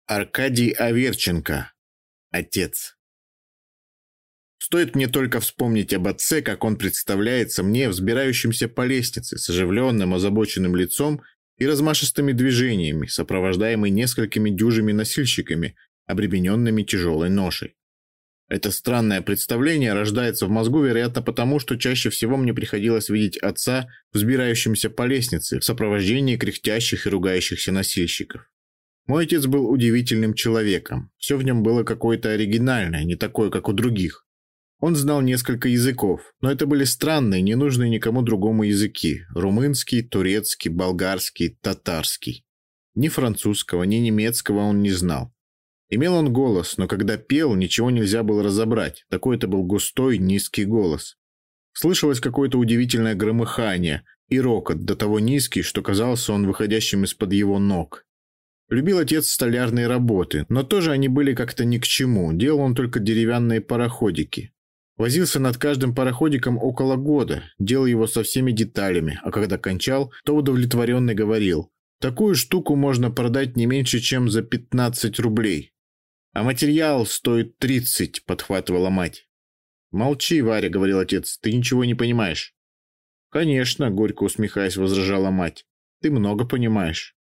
Аркадий Аверченко. Отец. Стоит мне только вспомнить об отце, как он представляется мне взбирающимся по лестнице с оживленным, озабоченным лицом и размашистыми движениями, сопровождаемый несколькими дюжими носильщиками, обремененными тяжелой ношей. Это странное представление рождается в мозгу, вероятно, потому, что чаще всего мне приходилось видеть отца, взбирающимся по лестнице, в сопровождении кряхтящих и ругающихся носильщиков. Мой отец был удивительным человеком. Все в нем было какое-то оригинальное, не такое, как у других. Он знал несколько языков, но это были странные, ненужные никому другому языки. Румынский, турецкий, болгарский, татарский. Ни французского, ни немецкого он не знал. Имел он голос, но когда пел, ничего нельзя было разобрать. Такой это был густой, низкий голос. Слышалось какое-то удивительное громыхание и рокот, до того низкий, что казался он выходящим из-под его ног. Любил отец столярные работы, но тоже они были как-то ни к чему, делал он только деревянные пароходики. Возился над каждым пароходиком около года, делал его со всеми деталями, а когда кончал, то удовлетворенно говорил: «Такую штуку можно продать не меньше, чем за 15 рублей». «А материал стоит 30», — подхватывала мать. «Молчи, Варя», — говорил отец, — «ты ничего не понимаешь». «Конечно», — горько усмехаясь, возражала мать, — «ты много понимаешь».